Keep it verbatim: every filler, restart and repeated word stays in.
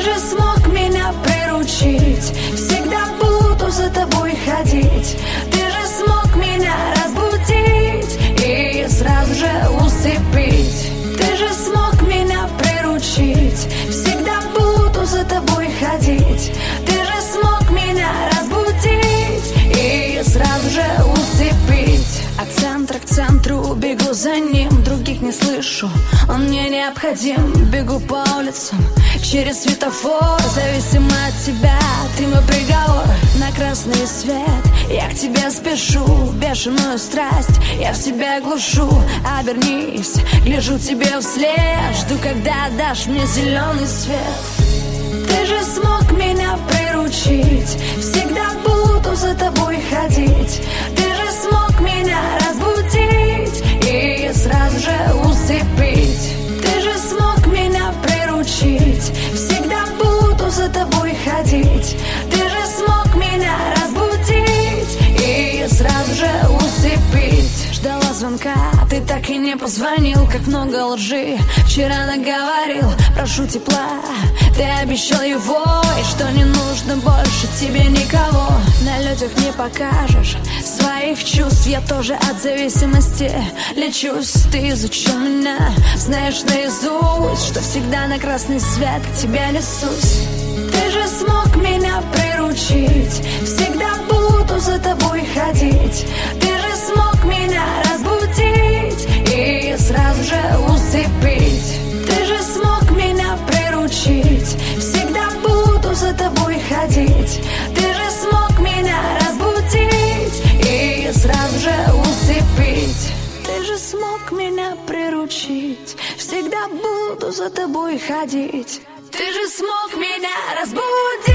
Ты же смог меня приручить, всегда буду за тобой ходить. Ты же смог меня разбудить и сразу же усыпить. Ты же смог меня приручить, всегда буду за тобой ходить. Ты же смог меня разбудить и сразу же усыпить. От центра к центру бегу за ним, других не слышу, он мне необходим. Бегу по улицам через светофор, зависимо от тебя, ты мой приговор. На красный свет я к тебе спешу, бешеную страсть я в себя глушу. Обернись, гляжу тебе вслед, жду, когда дашь мне зеленый свет. Ты же смог меня приручить, всегда буду за тобой ходить. Ты же смог меня разбудить и сразу же усыпить. Ты же смог меня приручить, всегда буду за тобой ходить. Ты же смог меня разбудить и сразу же усыпить. Ждала звонка, ты так и не позвонил. Как много лжи вчера наговорил. Прошу тепла, ты обещал его, и что не нужно больше тебе никого. На людях не покажешь своих чувств, я тоже от зависимости лечусь. Ты изучил меня, знаешь наизусть, что всегда на красный свет к тебе несусь. Ты же смог меня приручить, всегда буду за тобой ходить. Ты же смог меня разбудить и сразу же усыпить. Ты же смог меня приручить, всегда буду за тобой ходить. Ты же смог меня разбудить и сразу же усыпить. Ты же смог меня приручить, всегда буду за тобой ходить. Ты же смог меня разбудить